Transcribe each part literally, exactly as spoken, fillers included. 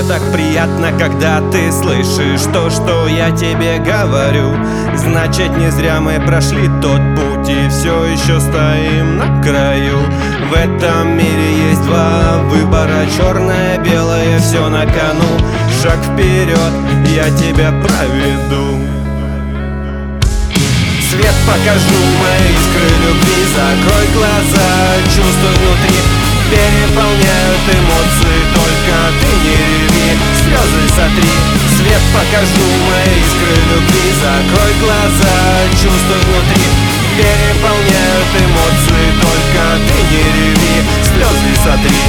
Мне так приятно, когда ты слышишь то, что я тебе говорю. Значит, не зря мы прошли тот путь и все еще стоим на краю. В этом мире есть два выбора, черное, белое, все на кону. Шаг вперед, я тебя проведу. Свет покажу, мои искры любви. Закрой глаза, чувства внутри переполняют эмоции. Только ты не реви, слезы сотри. Свет покажу, мои искры любви. Закрой глаза, чувства внутри переполняют эмоции. Только ты не реви, слезы сотри.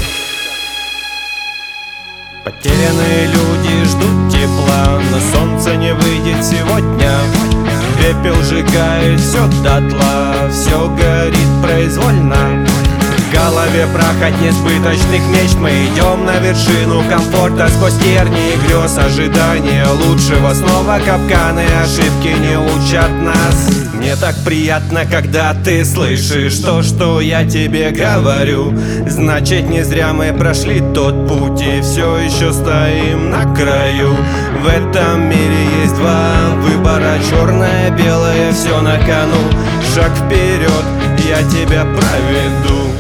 Потерянные люди ждут тепла, но солнце не выйдет сегодня. Пепел сжигает все дотла, все горит произвольно. В голове прах от несбыточных мечт. Мы идем на вершину комфорта сквозь тернии грез. Ожидания лучшего, снова капканы, ошибки не учат нас. Мне так приятно, когда ты слышишь то, что я тебе говорю. Значит, не зря мы прошли тот путь и все еще стоим на краю. В этом мире есть два выбора, черное, белое, все на кону. Шаг вперед, я тебя проведу.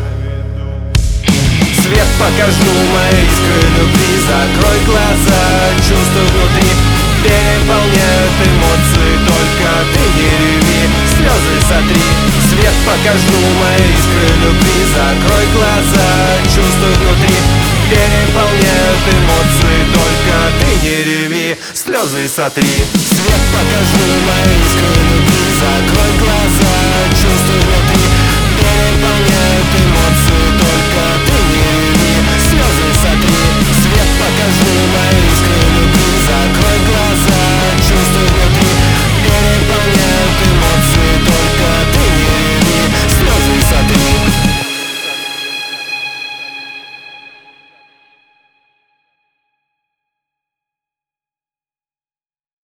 Свет покажу, мои искры любви. Закрой глаза, чувства внутри переполняют эмоции. Только ты не реви, слезы сотри. Свет покажу, мои искры любви. Закрой глаза, чувства внутри переполняют эмоции. Только ты не реви, слезы сотри. Свет покажу, мои искры любви. Закрой глаза, чувства внутри переполняют эмоции.